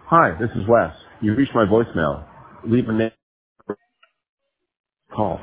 Hi, this is Wes. You reached my voicemail. Leave a name. Call.